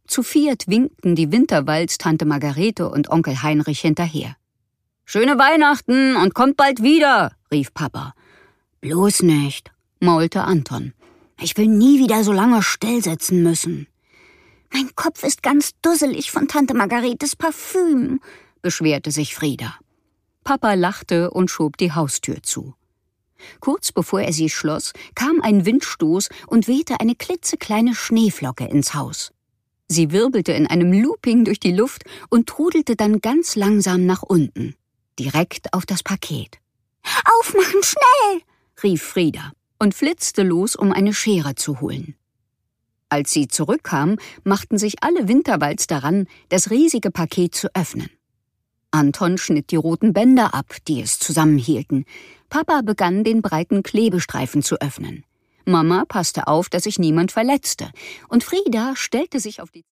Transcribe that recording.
Zu viert winkten die Winterwalds Tante Margarete und Onkel Heinrich hinterher. »Schöne Weihnachten und kommt bald wieder«, rief Papa. »Bloß nicht«, maulte Anton. »Ich will nie wieder so lange stillsitzen müssen.« »Mein Kopf ist ganz dusselig von Tante Margaretes Parfüm«, beschwerte sich Frieda. Papa lachte und schob die Haustür zu. Kurz bevor er sie schloss, kam ein Windstoß und wehte eine klitzekleine Schneeflocke ins Haus. Sie wirbelte in einem Looping durch die Luft und trudelte dann ganz langsam nach unten, direkt auf das Paket. »Aufmachen, schnell«, rief Frieda und flitzte los, um eine Schere zu holen. Als sie zurückkam, machten sich alle Winterwalds daran, das riesige Paket zu öffnen. Anton schnitt die roten Bänder ab, die es zusammenhielten. Papa begann, den breiten Klebestreifen zu öffnen. Mama passte auf, dass sich niemand verletzte, und Frieda stellte sich auf die